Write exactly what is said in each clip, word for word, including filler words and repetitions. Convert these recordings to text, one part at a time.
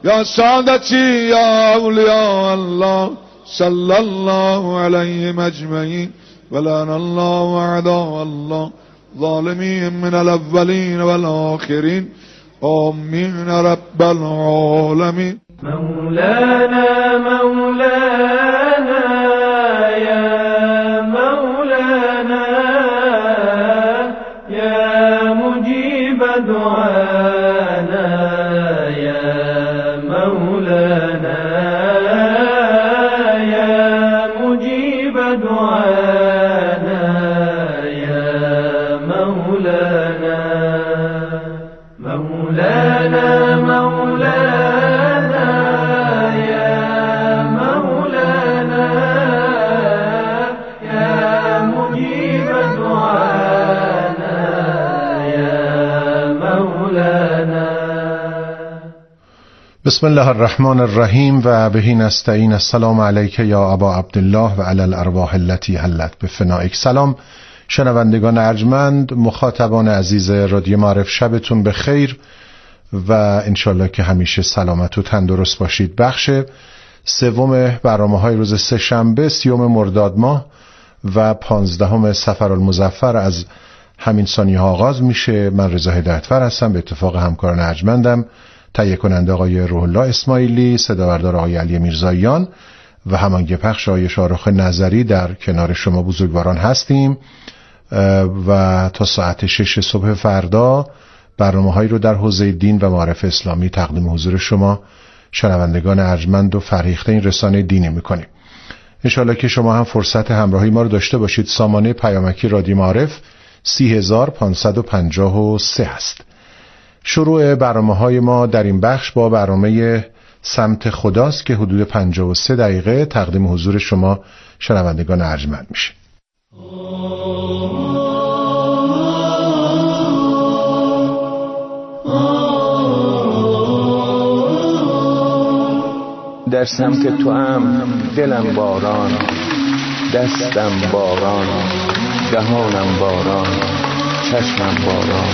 یا سادتی یا اولیاء الله صلی الله علیهم اجمعین ولعن الله اعداء الله ظالمین من الاولین والآخرین آمین رب العالمین. مولانا مولانا یا مولانا یا مجیب دعانا یا مولانا یا مجیب دعانا یا مولانا مولانا مولانا یا مولانا یا مجیب دعانا یا مولانا. بسم الله الرحمن الرحیم و به نستعین. السلام علیک یا ابا عبدالله و علی الارواح التي حلت بفنائک. سلام شنوندگان ارجمند، مخاطبان عزیز رادیو معارف، شبتون به خیر و انشالله که همیشه سلامت و تندرست باشید. بخش سوم برنامه‌های روز سه شنبه سیوم مرداد ماه و پانزدهم صفرالمظفر از همین ثانیه ها آغاز میشه. من رضا هدایتفر هستم، به اتفاق همکاران ارجمندم، تهیه کننده آقای روح الله اسماعیلی، صدابردار آقای علی میرزاییان و همانگی پخش آقای شارخ نظری در کنار شما بزرگواران هستیم و تا ساعت شش صبح فردا برنامه‌هایی رو در حوزه دین و معارف اسلامی تقدیم حضور شما شنوندگان ارجمند و فرهیخته این رسانه دینی می‌کنیم. انشالله که شما هم فرصت همراهی ما رو داشته باشید. سامانه پیامکی رادیو معارف سی هزار پانصد و پنجاه و سه است. شروع برنامه‌های ما در این بخش با برنامه سمت خداست که حدود پنجاه و سه دقیقه تقدیم حضور شما شنوندگان ارجمند میشه. در سمت تو هم دلم باران، دستم باران، دهانم باران، چشمم باران.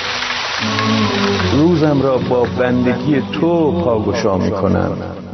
روزم را با بندگی تو پاگشا می کنم.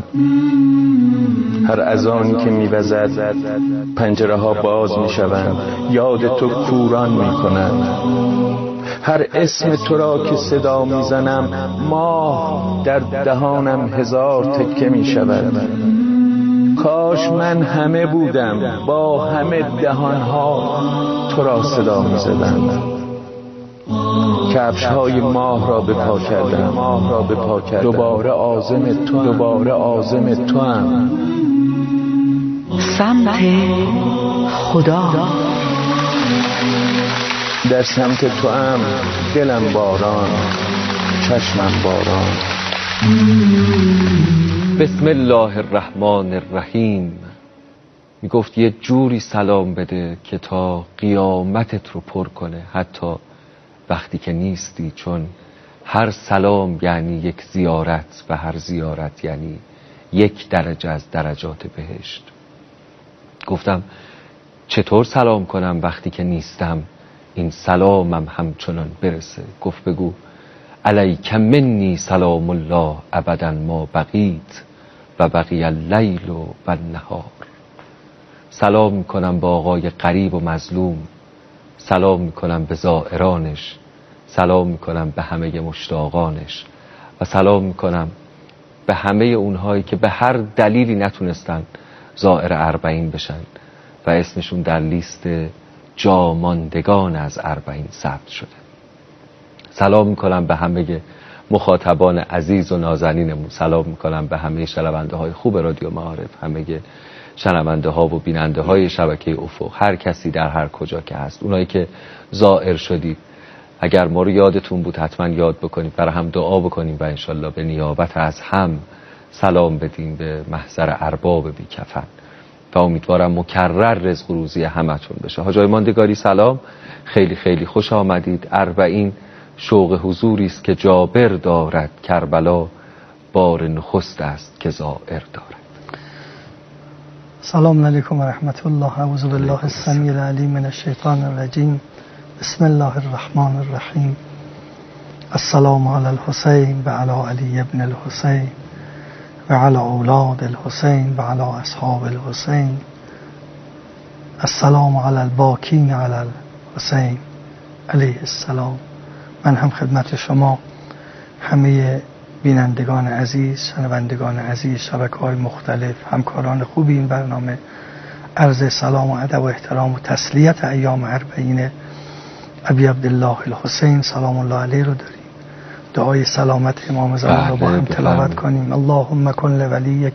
هر اذانی که می وزد پنجره ها باز می شوند، یاد تو کوران می کنند. هر اسم تو را که صدا می زنم ماه در دهانم هزار تکه می شود. کاش من همه بودم با همه دهان ها تو را صدا می زدم. کفش های ماه را به پا کردم، ماه را به پا کردم. دوباره عازم تو، دوباره عازم تو هم. سمت خدا. در سمت تو هم دلم باران، چشمم باران. بسم الله الرحمن الرحیم. می گفت یه جوری سلام بده که تا قیامتت رو پر کنه، حتی وقتی که نیستی، چون هر سلام یعنی یک زیارت و هر زیارت یعنی یک درجه از درجات بهشت. گفتم چطور سلام کنم وقتی که نیستم این سلامم همچنان برسه؟ گفت بگو علیک منی سلام الله ابدا ما بقیت و بقی اللیل و النهار. سلام میکنم با آقای غریب و مظلوم، سلام میکنم به زائرانش، سلام میکنم به همه مشتاقانش و سلام میکنم به همه اونهایی که به هر دلیلی نتونستن زائر اربعین بشن و اسمشون در لیست جاماندگان از اربعین ثبت شده. سلام میکنم به همه مخاطبان عزیز و نازنینمون، سلام میکنم به همه شنونده های خوب رادیو معارف، همه شنونده ها و بیننده های شبکه افق، هر کسی در هر کجا که هست. اونایی که زائر شدید اگر ما رو یادتون بود حتما یاد بکنید، برای هم دعا بکنیم و انشالله به نیابت از هم سلام بدیم به محضر ارباب بی کفن و امیدوارم مکرر رزق و روزی همتون بشه. حاجای ماندگاری سلام، خیلی خیلی خوش آمدید. اربعین شوق حضوری است که جابر دارد، کربلا بار نخست است که زائر دارد. سلام علیکم و رحمت الله. اعوذ بالله السمیع العلیم من الشیطان الرجیم. بسم الله الرحمن الرحیم. السلام علی الحسین و علی علی ابن الحسین و علی اولاد الحسین و علی اصحاب الحسین. السلام علی الباکین علی الحسین علیه السلام. من هم خدمت شما همه بینندگان عزیز، شنوندگان عزیز، شبکه‌های مختلف، همکاران خوبی این برنامه عرض سلام و ادب و احترام و تسلیت ایام اربعین ابی عبدالله الحسین سلام الله علیه رو داریم. دعای سلامت امام زمان رو با هم تلاوت کنیم. اللهم کن لولیک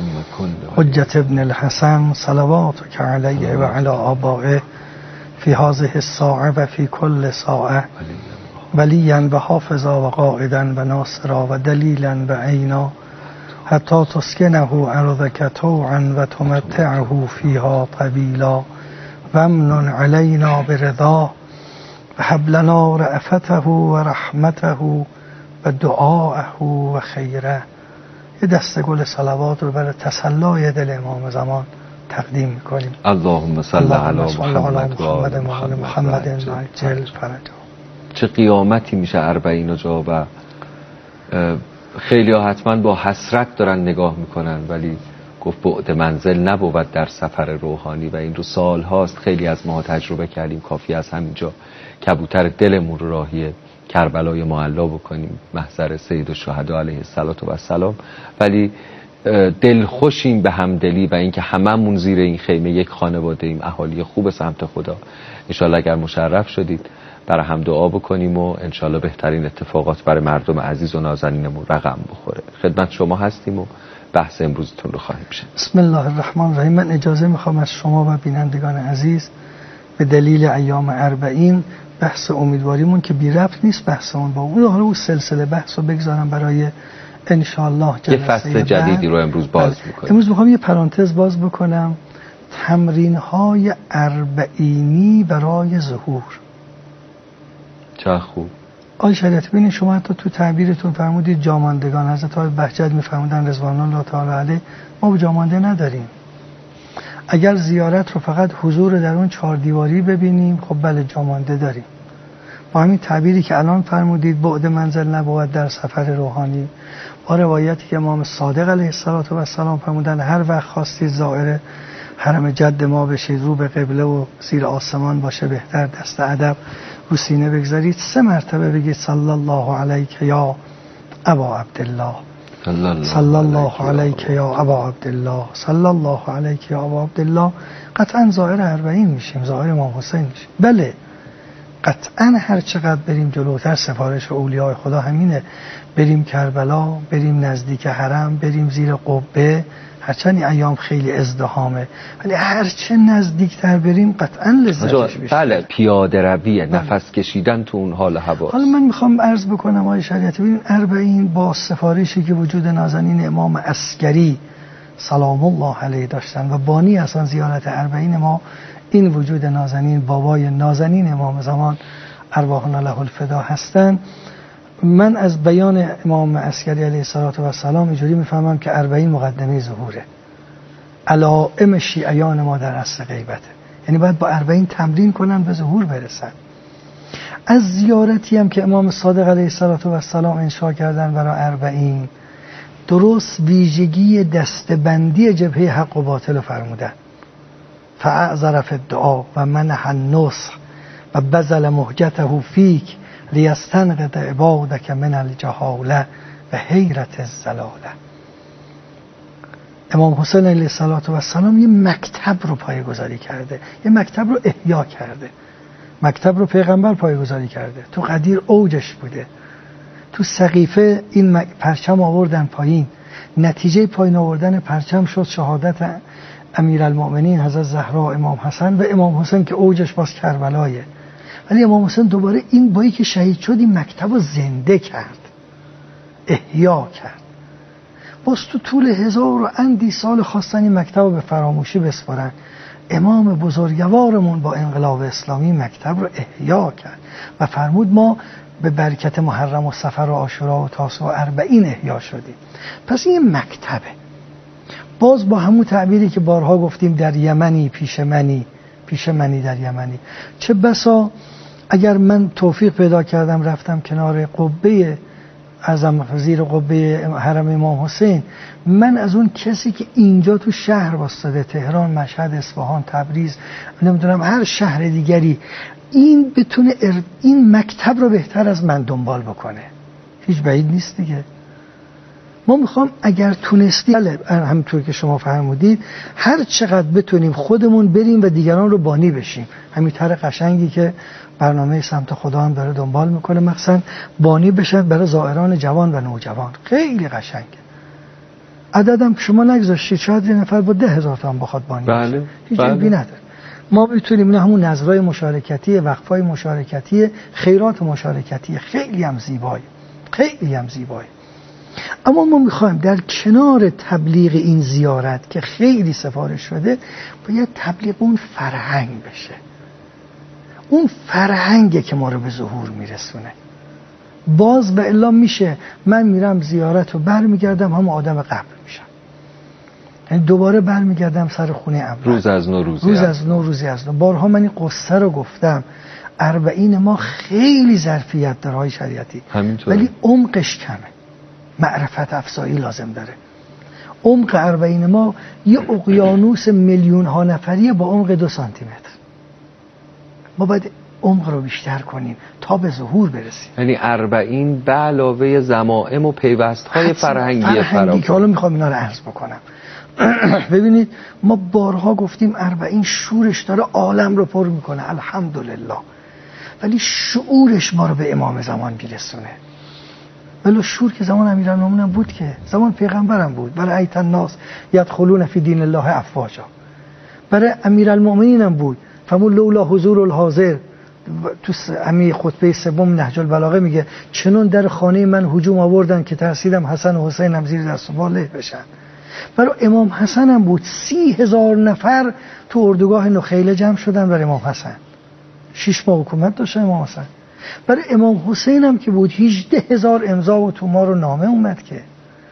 حجت ابن الحسن صلواتک علیه و علی آبائه فی هذه الساعه و فی کل ساعه ولیا و حافظا و قائدا و ناصرا و دلیلا و عینا حتی تسکنه ارضک طوعا و تمتعه فیها طویلا و امن علینا برضا و هب لنا رأفته و رحمته و دعاءه و خیره. یه دسته گل صلوات رو برای تسلای دل امام زمان تقدیم میکنیم. اللهم صل علی محمد و آل محمد محمد عجل فرجا. چه قیامتی میشه اربعین جا و خیلی ها حتما با حسرت دارن نگاه میکنن، ولی گفت بعد منزل نبود در سفر روحانی و این رو سال هاست خیلی از ما تجربه کردیم. کافی از همینجا کبوتر دلمون رو راهی کربلای معلا بکنیم، محضر سید الشهدا علیه السلام، ولی دلخوشیم به همدلی و اینکه هممون زیر این خیمه یک خانواده ایم، اهالی خوب سمت خدا. انشالله اگر مشرف شدید برای هم دعا بکنیم و انشالله بهترین اتفاقات برای مردم عزیز و نازنینمون رقم بخوره. خدمت شما هستیم و بحث امروزتون رو خواهیم شد. بسم الله الرحمن الرحیم. من اجازه میخوام از شما و بینندگان عزیز به دلیل ایام اربعین بحث امیدواریمون که بی ربط نیست بحثمون با اون، حالا اون سلسله بحث رو بگذارم برای انشالله جلسه یه فصل جدیدی رو امروز باز میکنیم. امروز میخوام یه پرانتز باز بکنم. تمرین های اربعینی برای ظهور. چه خوب. آقای شریعتی ببینید، شما حتی تو تعبیرتون فرمودید جاماندگان. حضرت آقای بهجت میفرمودن رضوان الله تعالی علیه ما جامانده نداریم. اگر زیارت رو فقط حضور در اون چهار دیواری ببینیم خب بله جامانده داریم. با همین تعبیری که الان فرمودید بعد منزل نبود در سفر روحانی، با روایتی که امام صادق علیه السلام فرمودن هر وقت خواستید زائر حرم جد ما بشید، رو به قبله و زیر آسمان باشه بهتر، دست ادب رو سینه بگذارید، سه مرتبه بگید صلی الله علیک یا ابا عبدالله، صلی الله علیک یا ابا عبدالله، صلی الله علیک یا ابا عبدالله. قطعا زائر اربعین میشیم، زائر امام حسین میشیم. بله قطعا هر چقدر بریم جلوتر سفارش اولیاء خدا همینه، بریم کربلا، بریم نزدیک حرم، بریم زیر قبه، هرچند این ایام خیلی ازدحامه ولی هرچه نزدیکتر بریم قطعا لذتش بیشتر. بله پیاده رویه، نفس کشیدن تو اون حال هوا. حالا من میخوام عرض بکنم آقای شریعتی، ببین اربعین با سفارشی که وجود نازنین امام عسکری سلام الله علیه داشتن و بانی اصلا زیارت اربعین ما این وجود نازنین، بابای نازنین امام زمان ارواحنا له الفدا هستن. من از بیان امام عسکری علیه السلام اینجوری میفهمم که اربعین مقدمه ظهوره، علائم شیعیان ما در عصر غیبته، یعنی باید با اربعین تمرین کنن به ظهور برسن. از زیارتی هم که امام صادق علیه السلام انشا کردن برای اربعین، درست ویژگی دستبندی جبهه حق و باطل رو فرمودن. فاعذر فی الدعا و منح النصح و بذل مهجته فیک لیستنقذ عبادک من الجهاله و حیرت الضلاله. امام حسین علیه السلام یه مکتب رو پایه‌گذاری کرده، یه مکتب رو احیا کرده. مکتب رو پیغمبر پایه‌گذاری کرده، تو قدیر اوجش بوده، تو سقیفه این پرچم آوردن پایین، نتیجه پایین آوردن پرچم شد شهادت امیرالمؤمنین حضرت زهرا امام حسن و امام حسین که اوجش باز کربلایه. ولی امام حسین دوباره این بایی که شهید شد این مکتب رو زنده کرد، احیا کرد. باز تو طول هزار و اندی سال خواستن این مکتب رو به فراموشی بسپارن. امام بزرگوارمون با انقلاب اسلامی مکتب رو احیا کرد و فرمود ما به برکت محرم و صفر و عاشورا و تاسوع و اربعین احیا شدیم. پس این مکتبه. باز با همون تعبیری که بارها گفتیم در یمنی پیش منی، پیش منی در یمنی. چه بسا اگر من توفیق پیدا کردم رفتم کنار قبه ازم زیر قبه حرم امام حسین، من از اون کسی که اینجا تو شهر واسطه، تهران، مشهد، اصفهان، تبریز، نمیدونم هر شهر دیگری، این بتونه این مکتب رو بهتر از من دنبال بکنه، هیچ بعید نیست دیگه. ما میخوام اگر تونستی، همونطور که شما فرمودید، هر چقدر بتونیم خودمون بریم و دیگران رو بانی بشیم. همین طرح قشنگی که برنامه سمت خدا هم داره دنبال میکنه، مثلا بانی بشن برای زائران جوان و نوجوان، خیلی قشنگه. عددم شما نگذاشتید، شاید یه نفر با ده هزار تومان بخواد بانی بله. بشه، هیچ بله. عیبی نداره. ما میتونیم نه همون نظرهای مشارکتی، وقفای مشارکتی، خیرات مشارکتی، خیلی هم زیبایی، خیلی هم زیبایی. اما ما میخوایم در کنار تبلیغ این زیارت که خیلی سفارش شده، باید تبلیغ اون فرهنگ بشه. اون فرهنگه که ما رو به ظهور میرسونه. باز به الا میشه من میرم زیارت و برمیگردم هم آدم قبل میشم، یعنی دوباره برمیگردم سر خونه اول، روز از نو روزی روز از نو روزی از نو. بارها من این قصه رو گفتم، اربعین ما خیلی ظرفیت داره های شریعتی، همینطور، ولی عمقش کمه، معرفت افزایی لازم داره. عمق اربعین ما یه اقیانوس میلیون ها نفریه با عمق دو سانتی متر. ما باید عمق رو بیشتر کنیم تا به ظهور برسیم. یعنی اربعین به علاوه ضمائم و پیوست‌های فرهنگی فرهنگی که حالا میخوام اینا رو عرض بکنم. ببینید ما بارها گفتیم اربعین شورش داره عالم رو پر میکنه، الحمدلله، ولی شعورش ما رو به امام زمان میرسونه. ولی شور که زمان امیرالمومنین بود، که زمان پیغمبرم بود، برای ایت الناس یدخلون فی دین الله افواجا، برای امیرالمومنین هم بود. فمون لولا حضور الحاضر، تو امی خطبه سوم نهج البلاغه میگه چنون در خانه من هجوم آوردن که ترسیدم حسن و حسین هم زیر دست و پا له بشن. برای امام حسن هم بود، سی هزار نفر تو اردوگاه نخیله جمع شدن برای امام حسن، شش ماه حکومت داشت امام حسن. برای امام حسین هم که بود هجده هزار امضا و تومار و نامه اومد. که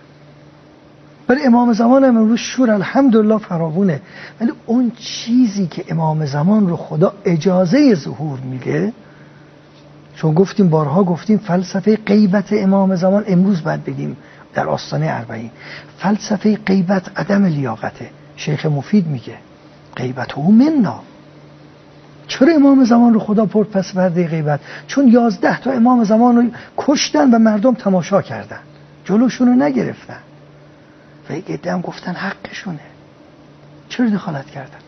برای امام زمان هم امروز شور الحمدلله فراوونه، ولی اون چیزی که امام زمان رو خدا اجازه ظهور میده، چون گفتیم بارها گفتیم فلسفه غیبت امام زمان امروز باید بگیم در آستانه اربعین، فلسفه غیبت عدم لیاقته. شیخ مفید میگه غیبت او منا. چرا امام زمان رو خدا پرد پس پرده غیبت؟ چون یازده تا امام زمان رو کشتن و مردم تماشا کردن، جلوشون رو نگرفتن و یک عده هم گفتن حقشونه، چرا دخالت کردن؟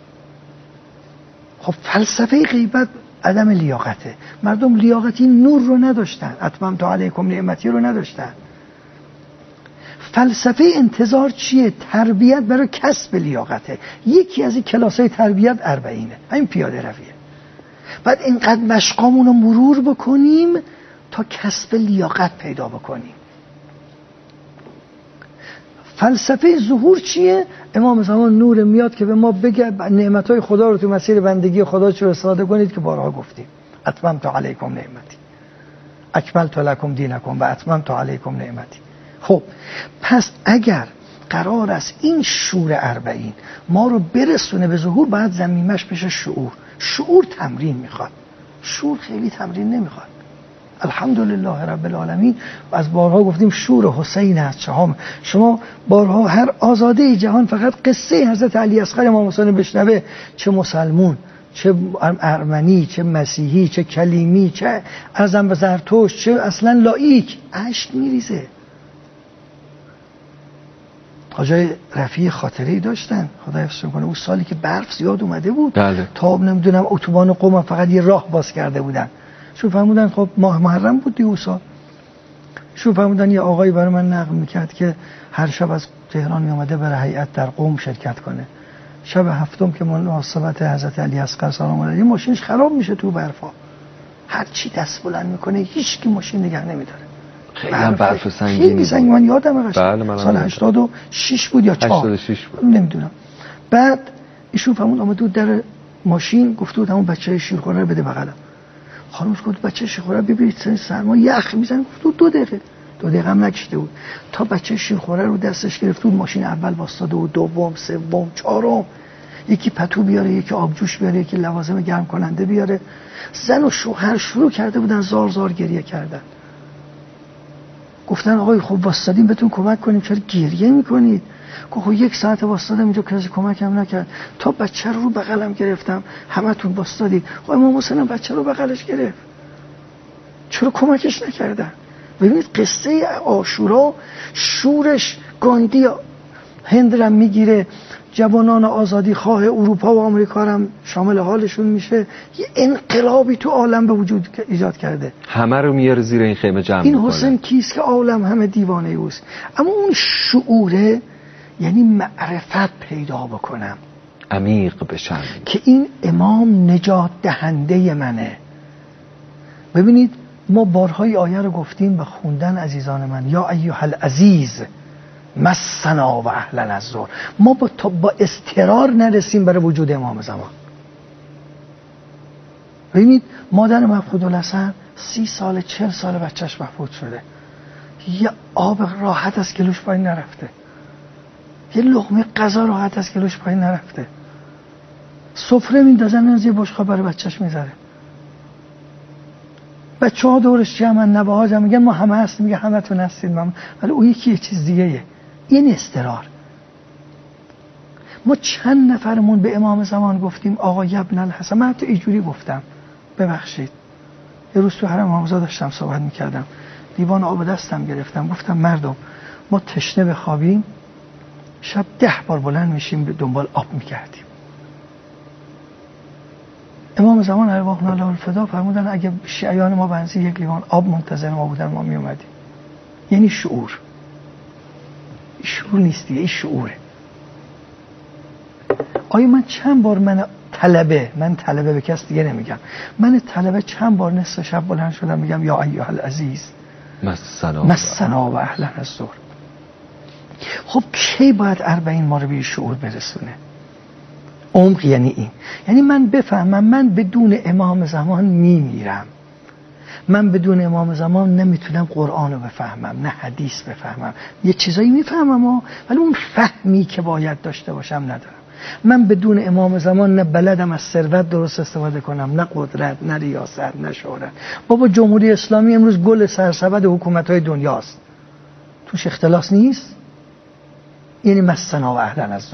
خب فلسفه غیبت عدم لیاقته. مردم لیاقتی نور رو نداشتن، اتممت علیکم نعمتی رو نداشتن. فلسفه انتظار چیه؟ تربیت برای کسب لیاقته. یکی از این کلاسای تربیت اربعینه، همین پیاده رویه. بعد اینقدر مشقامون رو مرور بکنیم تا کسب لیاقت پیدا بکنیم. فلسفه ظهور چیه؟ امام زمان نور میاد که به ما بگه نعمتهای خدا رو تو مسیر بندگی خدا چه استفاده کنید، که بارها گفتیم اتممت علیکم نعمتی، اکملت لکم دینکم و اتممت علیکم نعمتی. خب پس اگر قرار است این شور اربعین ما رو برسونه به ظهور، باید زمینش بشه شعور. شعور تمرین میخواد، شور خیلی تمرین نمیخواد. الحمدلله رب العالمین. از بارها گفتیم شور حسین است چهام. شما بارها هر آزاده جهان فقط قصه حضرت علی اصغر امام حسین بشنوه، چه مسلمون، چه ارمنی، چه مسیحی، چه کلیمی، چه ارزم به زرتشت، چه اصلا لایک، اشک میریزه. حاجای رفیع خاطره‌ای داشتن، خدا حفظ کنه، اون سالی که برف زیاد اومده بود، بله. تا نمیدونم اتوبان قم فقط یه راه باز کرده بودن. شو فرمودن خب ماه محرم بود دیگه اون سال. شو فرمودن یه آقایی برای من نقل میکرد که هر شب از تهران میامده برای هیئت در قم شرکت کنه. شب هفتم که مناسبت حضرت علی اصغر سلام علیه ماشینش خراب میشه تو برفا، هر چی دست بلند میکنه هیچ کی ماشین نگه نمیداره. خیلی هم برف سنگینی خیلی سنگین. من یادم قشنگ بله سال هشتاد و شش بود یا چهار، هشتاد و شش بود نمیدونم. بعد ایشون فرمود آمد بود در ماشین، گفته بود همون بچه شیرخواره رو بده بغلم. خانوش گفت بچه شیرخواره ببینید سن سرما یخ میزنه. گفت دو دقیقه دو دقیقه هم نکشیده بود تا بچه شیرخواره رو دستش گرفت بود. ماشین اول واسطاده و دوم، سوم، چهارم، یکی پتو بیاره، یکی آبجوش بیاره، یکی لوازم گرم کننده بیاره. زن و شوهر شروع کرده بودن زار زار گریه کردن. گفتن آقای خوب واسطادیم بهتون کمک کنیم چرا گریه میکنید؟ گفت یک ساعت واسطادم اینجا کسی کمکم نکرد، تا بچه رو رو بغلم گرفتم همتون واسطادید. خب امام حسین بچه رو بغلش گرفت، چرا کمکش نکردن؟ ببینید قصه عاشورا شورش گاندی هند را میگیره، جوانان آزادی خواه اروپا و آمریکا هم شامل حالشون میشه، یه انقلابی تو عالم به وجود ایجاد کرده، همه رو میاره زیر این خیمه جمع این میکنه. حسین کیست که عالم همه دیوانه اوست؟ اما اون شعوره یعنی معرفت پیدا بکنم، عمیق بشم که این امام نجات دهنده منه. ببینید ما بارهای آیه رو گفتیم و خوندن عزیزان من، یا ایها العزیز مسنا و اهل الضر. ما با تا با اضطرار نرسیم برای وجود امام زمان. ببینید مادر مفقودالحسن سی سال چل سال بچهش مفقود شده، یه آب راحت از گلوش پایین نرفته، یه لقمه غذا راحت از گلوش پایین نرفته، سفره میندازن از یه بشقاب برای بچهش میذاره، بچه ها دورش جمعن، نوه ها جمع، میگن ما همه هستیم، میگه همه تون هستید، ولی اون یکی یه چیز دیگه یه. این استرار. ما چند نفرمون به امام زمان گفتیم آقا ابن الحسن، من حتی اینجوری گفتم، ببخشید یه روز تو حرم حافظا داشتم صحبت میکردم، دیوان آب دستم گرفتم، گفتم مردم ما تشنه بخوابیم شب ده بار بلند میشیم به دنبال آب میکردیم. امام زمان ارواحنا له الفدا فرمودن اگه شیعیان ما بنزی یک لیوان آب منتظر ما بودن ما میومدیم. یعنی شعور، شعور نیست دیگه، این شعوره. آیا من چند بار من طلبه من طلبه به کس دیگه نمیگم، من طلبه چند بار نصف شب بلند شدم میگم یا ایها العزیز مسنا مسنا و اهل الضر. خب کی باید اربعین ما رو به شعور برسونه؟ عمق یعنی این، یعنی من بفهمم من بدون امام زمان میمیرم، من بدون امام زمان نمیتونم قرآن رو بفهمم، نه حدیث بفهمم، یه چیزایی میفهمم ولی اون فهمی که باید داشته باشم ندارم. من بدون امام زمان نه بلدم از ثروت درست استفاده کنم، نه قدرت، نه ریاست، نه شهرت. بابا جمهوری اسلامی امروز گل سرسبد حکومت‌های دنیاست، توش اختلاس نیست. یعنی مسنا و اهل الضر،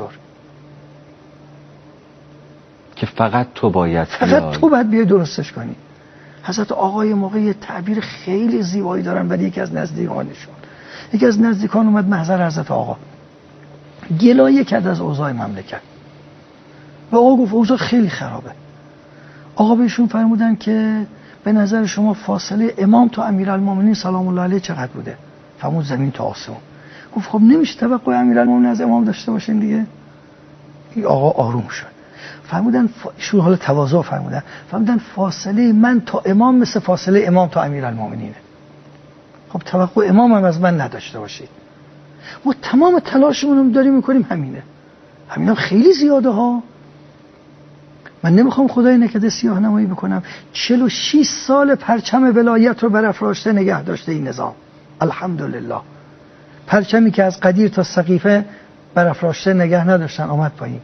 که فقط تو باید فقط تو باید بیای درستش کنی. حضرت آقای موقعی تعبیر خیلی زیبایی دارن، ولی یکی از نزدیکانشون یکی از نزدیکان اومد محضر حضرت آقا، گلایه کرد از اوضاع مملکت و آقا گفت اوضاع خیلی خرابه. آقا بهشون فرمودن که به نظر شما فاصله امام تا امیرالمومنین سلام الله علیه چقدر بوده؟ فرمود زمین تا آسمون. گفت خب نمیشه توقع امیرالمومنین از امام داشته باشین دیگه. این آقا آروم شد، فرمودن شو حال تواضع فرمودن فرمودن فاصله من تا امام مثل فاصله امام تا امیرالمومنینه. خب توقع امام هم از من نداشته باشید. ما تمام تلاشمون رو داریم میکنیم همینه، همین هم خیلی زیاده ها. من نمیخوام خدای نکده سیاه نمایی بکنم، چهل و شش سال پرچم ولایت رو برافراشته نگه داشته این نظام، الحمدلله. پرچمی که از قدیر تا سقیفه برافراشته نگه نداشتن آمد پایین.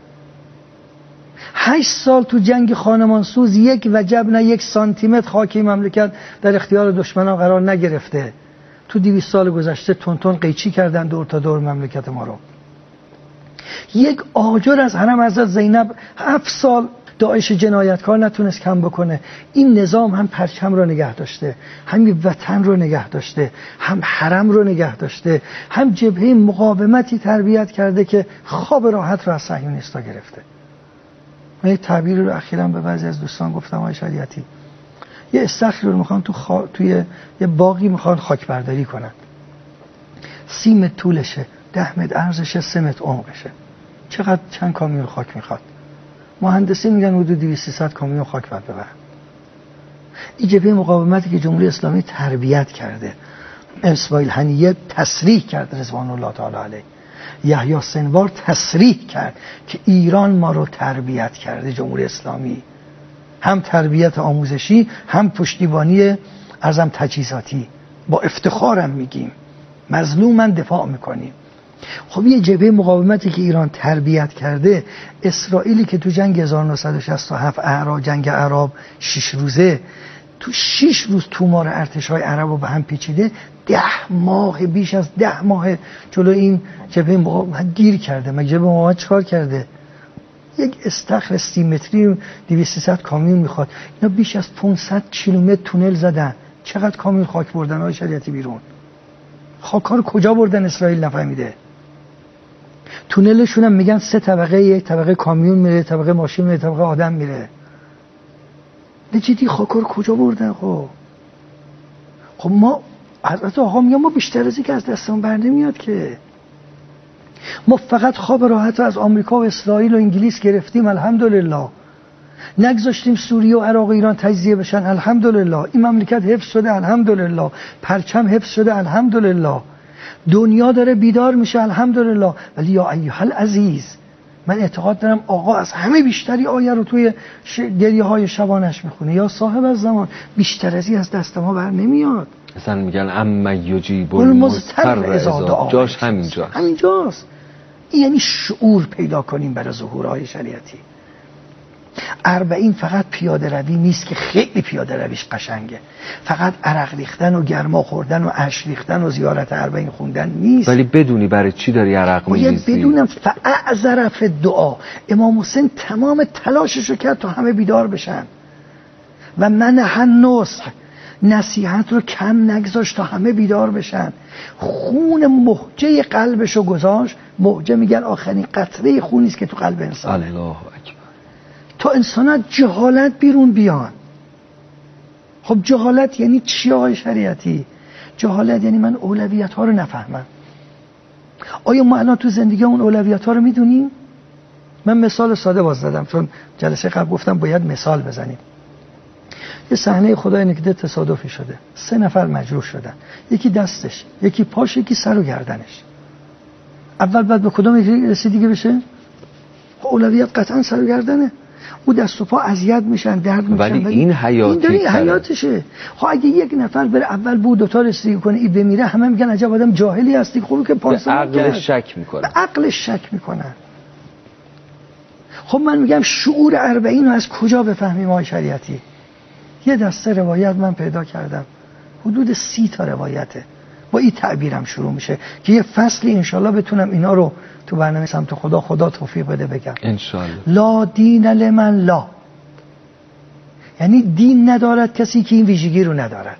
هشت سال تو جنگ خانمانسوز یک وجب نه یک سانتیمتر خاکی مملکت در اختیار دشمنان قرار نگرفته. تو دویست سال گذشته تون تون قیچی کردن دور تا دور مملکت ما رو. یک آجر از حرم حضرت زینب هفت سال داعش جنایتکار نتونست کم بکنه. این نظام هم پرچم رو نگه داشته، هم وطن رو نگه داشته، هم حرم رو نگه داشته، هم جبهه مقاومتی تربیت کرده که خواب راحت رو از صهیونیستا گرفته. من یه تعبیر رو اخیراً به بعضی از دوستان گفتم آقای شریعتی، یه استخری رو میخوان تو خا... توی یه باقی میخوان خاک برداری کنن، سی متر طولشه، ده متر عرضشه، سه متر عمقشه، چقدر چند کامیون خاک میخواد؟ مهندسی میگن حدود دویست سیصد کامیون خاک باید ببرن. این جبهه مقاومتی که جمهوری اسلامی تربیت کرده، اسماعیل هنیه تصریح کرد رضوان الله تعالی علیه، یحیی سنوار تصریح کرد که ایران ما رو تربیت کرده، جمهوری اسلامی، هم تربیت آموزشی هم پشتیبانی ارزم تجهیزاتی، با افتخارم میگیم، مظلومن دفاع میکنیم. خب یه جبهه مقاومتی که ایران تربیت کرده، اسرائیلی که تو جنگ هزار و نهصد و شصت و هفت اعراب جنگ عرب شش روزه تو شش روز تومار ارتشای عرب رو به هم پیچیده، ده ماه بیش از ده ماه جلو این جبهه مقاومت گیر کرده. مگه جبهه مقاومت چکار کرده؟ یک استخر سی متری دویست سیصد کامیون میخواد. اینا بیش از پانصد کیلومتر تونل زدن. چقدر کامیون خاک بردن های شریعتی بیرون؟ خاک‌ها رو کجا بردن اسرائیل نفهمیده. تونلشون هم میگن سه طبقه، یک طبقه کامیون میره، طبقه ماشین میره، طبقه آدم میره. نجدی خاک‌ها رو کجا بردن؟ خب خب ما حضرت آقا میگن ما بیشتر از این که از دستمون بر نمیاد که. ما فقط خواب راحت از آمریکا و اسرائیل و انگلیس گرفتیم الحمدلله. نگذاشتیم سوریه و عراق و ایران تجزیه بشن الحمدلله. این مملکت حفظ شده الحمدلله. پرچم حفظ شده الحمدلله. دنیا داره بیدار میشه الحمدلله. ولی یا ایها العزیز، من اعتقاد دارم آقا از همه بیشتری آیه رو توی گریه های شبانش میخونه. یا صاحب الزمان، بیشتر از این از دست ما بر نمیاد. مثلا میگن اما یجیب المضطر اذا دعا. جاش همینجاست. همینجاست. یعنی شعور پیدا کنیم برای ظهورهای شریعتی. اربعین فقط پیاده روی نیست که خیلی پیاده رویش قشنگه. فقط عرق ریختن و گرما خوردن و اشک ریختن و زیارت اربعین خوندن نیست. ولی بدونی برای چی داری عرق میریزی. باید بدونم فاعذر فی الدعا. امام حسین تمام تلاششو کرد تا همه بیدار بشن و منح النصح، نصیحت رو کم نگذاشت تا همه بیدار بشن. خون مهجه قلبشو گذاشت. مهجه میگن آخرین قطره خونی است که تو قلب انسان. الله اکبر. تا انسانات جهالت بیرون بیان. خب جهالت یعنی چی آقای شریعتی؟ جهالت یعنی من اولویت ها رو نفهمم. آیا ما الان تو زندگی اون اولویت ها رو میدونیم؟ من مثال ساده باز زدم چون جلسه قبل گفتم باید مثال بزنیم. یه صحنه خدای نکرده تصادفی شده. سه نفر مجروح شدن. یکی دستش، یکی پاش، یکی سر و گردنش. اول بعد به کدوم رسیدگی بشه؟ اولویت قطعا سر و گردنه. او دست و پا اذیت میشن، درد میشن. ولی این حیاتی این حیاتشه. خب اگه یک نفر بره اول بود دو تا رسیدگی کنه ای بمیره، همه میگن عجب آدم جاهلی هستی. خوبه که پانسان به عقلش شک میکنه. به عقلش شک میکنن. خب من میگم شعور اربعین رو از کجا بفهمیم آقای شریعتی؟ یه دسته روایت من پیدا کردم، حدود سی تا روایته. با این تعبیرم شروع میشه که یه فصلی انشالله بتونم اینا رو تو برنامه سمت خدا خدا توفیق بده بگم انشالله. لا دین لمن لا، یعنی دین ندارد کسی که این ویژگی رو ندارد.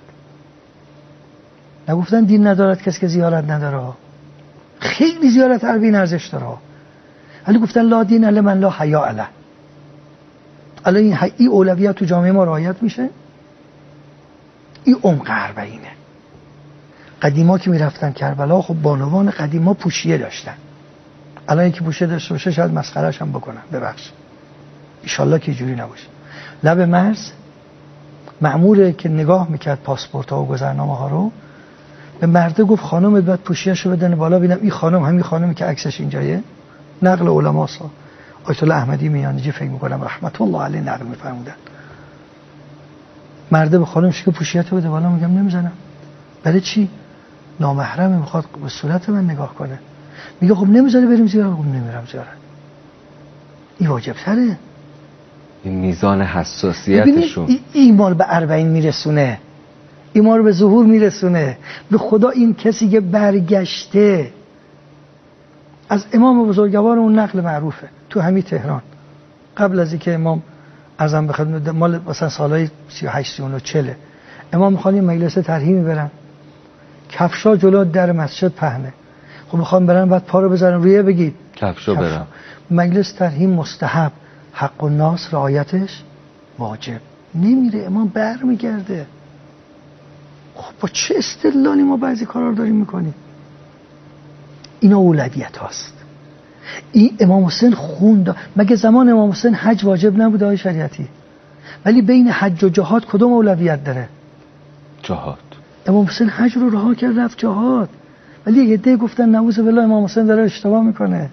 نگفتن دین ندارد کسی که زیارت نداره. خیلی زیارت اربعین ارزش داره، ولی گفتن لا دین لمن لا حیا علیه. الان این این اولویت تو جامعه ما رعایت میشه؟ این عمق اربعینه. قدیما که میرفتن کربلا، خب بانوان قدیما پوشیه داشتن. الان یکی پوشیه داشته باشه شاید مسخره‌اش هم بکنن، ببخش. ان شاءالله که جوری نباشه. لب مرز مأموره که نگاه میکرد پاسپورت ها و گذرنامه ها رو، به مرده گفت خانم بعد پوشیه‌شو بدن بالا ببینم این خانم همین خانمی که عکسش اینجایه. نقل علماست. آیت الله احمدی میانجی فکر میکنم رحمت الله علیه نقل میفرمودن. مرده به خانمش که پوشیه‌تو بده بالا، میگم نمیزنم. برای چی؟ نامحرمه، میخواد به صورت من نگاه کنه. میگه خب نمیذاره بریم زیارت. خب نمیرم زیارت. این واجب تره. این میزان حساسیتشون این ایمان به اربعین میرسونه، ایمان رو به ظهور میرسونه. به خدا این کسی که برگشته از امام بزرگوار اون نقل معروفه تو همین تهران، قبل از اینکه امام ازم به خدمت مال مثلا سالهای سی و هشت سی و نه چهل امام میخوان یه مجلس طرحی میبرن، کفشا جلو در مسجد پهنه. خب میخوام برن بعد پا رو بذارن روی بگید کفشا برن. مجلس طرحی مستحب، حق الناس رعایتش واجب. نمیره، امام بر میگرده. خب با چه استدلالی ما بعضی کارا رو داریم میکنیم؟ اینا اولویت هاست. این امام حسین خوند. مگه زمان امام حسین حج واجب نبود آقای شریعتی؟ ولی بین حج و جهاد کدوم اولویت داره؟ جهاد. امام حسین حج رو رها کرد رفت جهاد. ولی یه عده گفتن نعوذ بالله امام حسین داره اشتباه میکنه.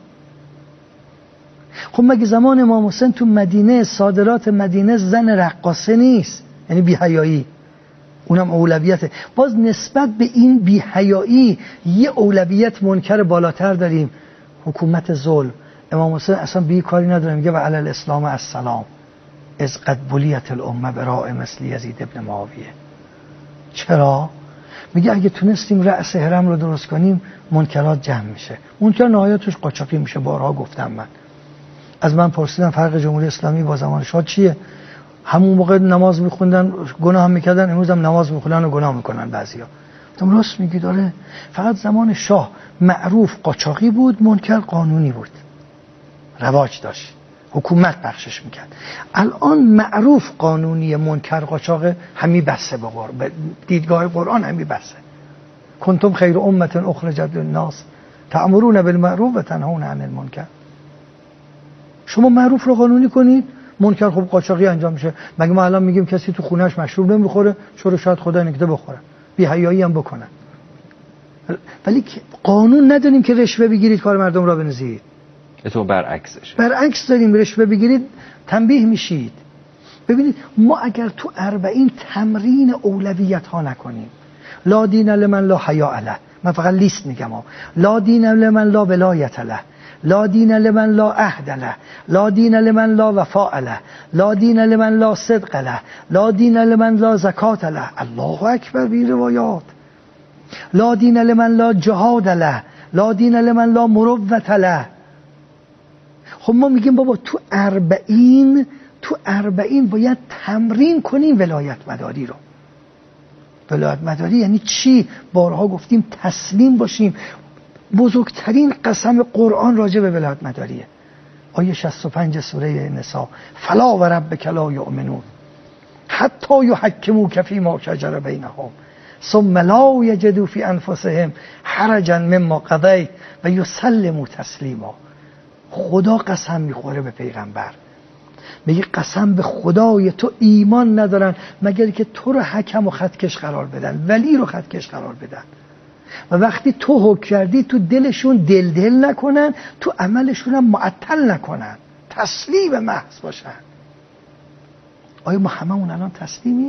خب مگه زمان امام حسین تو مدینه صادرات مدینه زن رقاصه نیست؟ یعنی بی‌حیایی، اونم اولویته. باز نسبت به این بی‌حیایی یه اولویت منکر بالاتر داریم، حکومت ظلم. امام حسین اصلا به کاری نداره، میگه و علی الاسلام السلام از قد بلیت الامه براء مثل یزید ابن معاویه. چرا؟ میگه اگه تونستیم رأس هرم رو درست کنیم منکرات جمع میشه. منکر نهایتش قاچاقی میشه. بارها گفتم من از من پرسیدن فرق جمهوری اسلامی با زمان شاه چیه؟ همون موقع نماز میخوندن گناه هم میکردن، امروز هم نماز میخونن و گناه میکنن بعضیا. گفتم راست میگی داره. فقط زمان شاه معروف قاچاقی بود، منکر قانونی بود، رواج داشت، حکومت بخشش میکرد. الان معروف قانونی، منکر قاچاق همی بسه. به دیدگاه قرآن همی بسه. کنتم خیر امت اخرجت للناس تأمرون بالمعروف و تنهون عن المنکر. شما معروف رو قانونی کنید، منکر خب قاچاقی انجام میشه. مگه ما الان میگیم کسی تو خونهش مشروب نمیخوره، چرا شاید خدا نکته بخوره، بی حیایی هم بکنن. ولی قانون نداریم که رشوه بگیرید کار مردم را بنزید. تو برعکسش. برعکس داریم، رشوه بگیرید تنبیه میشید. ببینید ما اگر تو اربعین تمرین اولویت ها نکنیم، لا دین لمن لا حیا له، من فقط لیست میگم ها، لا دین لمن لا ولایت له، لا دین لمن لا عهد له، لا دین لمن لا وفاء له، لا دین لمن لا صدق له، لا دین لمن لا زکات له. الله اکبر بی روایات. لا دین لمن لا جهاد له، لا دین لمن لا مروت له. خب ما میگیم بابا تو اربعین تو اربعین باید تمرین کنیم ولایت مداری رو. ولایت مداری یعنی چی؟ بارها گفتیم تسلیم باشیم. بزرگترین قسم قرآن راجع به ولایت مداریه. آیه شصت و پنج سوره نساء، فلا و ربک لا یؤمنون حتی یحکموک فیما شجر بینهم ثم لا یجدوا فی انفسهم حرجا مما قضیت و یسلموا تسلیما. خدا قسم میخوره به پیغمبر، میگه قسم به خدای تو ایمان ندارن مگر که تو رو حکم و خطکش قرار بدن، ولی رو خطکش قرار بدن، و وقتی تو حکم کردی تو دلشون دل دل نکنن، تو عملشون هم معطل نکنن، تسلیم محض باشن. آیا ما هممون الان تسلیمیم؟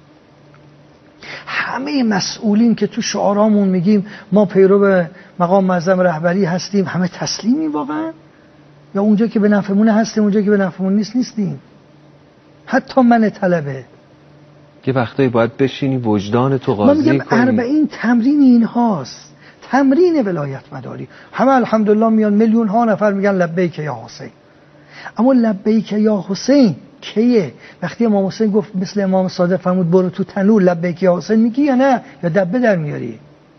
همه مسئولین که تو شعارامون میگیم ما پیرو به مقام معظم رهبری هستیم، همه تسلیمیم واقعا؟ یا اونجا که به نفعمون هستیم اونجا که به نفعمون نیست نیستیم؟ حتی من طلبه یه وقتایی باید بشینی وجدان تو قاضی کنی. ما میگم اربعین تمرین این هاست، تمرین ولایت مداری. همه الحمدلله میان میلیون ها نفر میگن لبیک یا حسین، اما لبیک یا حسین کیه؟ وقتی امام حسین گفت مثل امام صادق فرمود برو تو تنور لبیک یا حسین میگی یا نه؟ یا دبه در میاری؟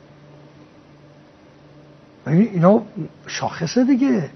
اینا شاخصه دیگه.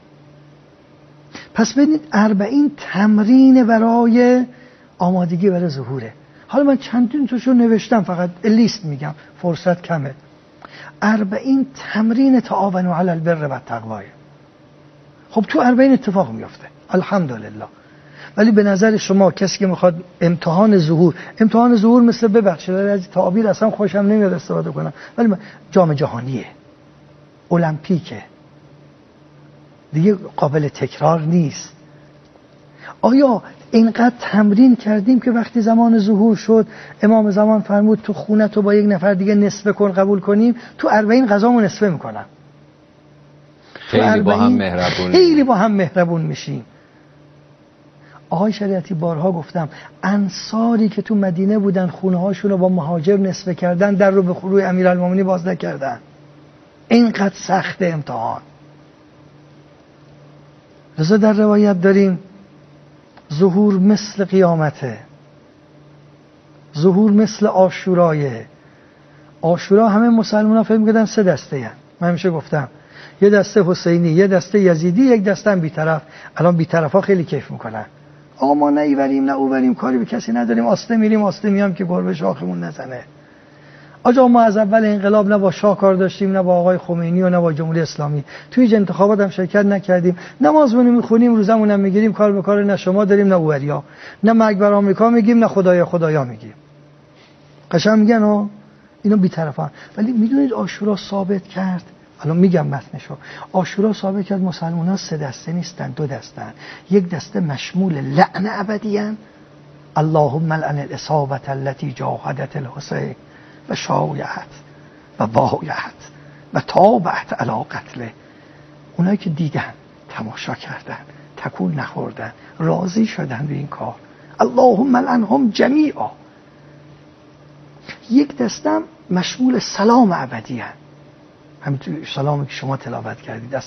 پس ببینید اربعین تمرین برای آمادگی برای ظهوره. حالا من چندین توشو نوشتم، فقط لیست میگم فرصت کمه. اربعین تمرین تعاونوا علی البر و التقوا. خب تو اربعین اتفاق میفته الحمدلله. ولی به نظر شما کسی که میخواد امتحان ظهور، امتحان ظهور مثل ببخشید از تعابیر اصلا خوشم نمیاد استفاده کنم، ولی جام جهانیه، المپیکه دیگه، قابل تکرار نیست. آیا اینقدر تمرین کردیم که وقتی زمان ظهور شد امام زمان فرمود تو خونه تو با یک نفر دیگه نصفه کن قبول کنیم، تو اربعین غذامو نصفه میکنم، خیلی با هم مهربون خیلی با هم مهربون میشیم. آقای شریعتی بارها گفتم انصاری که تو مدینه بودن خونه هاشون رو با مهاجر نصفه کردن، در رو به روی امیرالمومنین باز نکردن. اینقدر سخت امتحان. لذا در روایت داریم ظهور مثل قیامته، ظهور مثل عاشورایه. عاشورا همه مسلمان ها فهم کردن سه دسته هست. من همیشه گفتم یه دسته حسینی، یه دسته یزیدی، یک دسته هم بیطرف. الان بیطرف ها خیلی کیف میکنن، آقا ما نه ایوریم نه اووریم، کاری به کسی نداریم، آسته میریم آسته میام که گربه شاخمون نزنه. آجا ما از اول انقلاب نه با شاه کار داشتیم، نه با آقای خمینی و نه با جمهوری اسلامی، توی انتخابات هم شرکت نکردیم، نمازمون میخونیم روزمون هم میگیریم، کار به کار نه شما داریم نه اوریا، نه مرگ بر آمریکا میگیم نه خدایا خدایا میگیم. قشنگ میگن ها اینا بی‌طرفن. ولی میدونید عاشورا ثابت کرد، الان میگم متنشو، عاشورا ثابت کرد مسلمان‌ها سه دسته نیستن، دو دستن. یک دسته مشمول لعن ابدیان، اللهم لعن الاصابه التي جاهدت الحسین و شایعت و بایعت و تابعت علی قتله. اونایی که دیدن، تماشا کردن، تکون نخوردن، راضی شدن به این کار، اللهم لعنهم جمیعا. یک دستم مشمول سلام ابدی هست، همینطور سلامی که شما تلاوت کردید،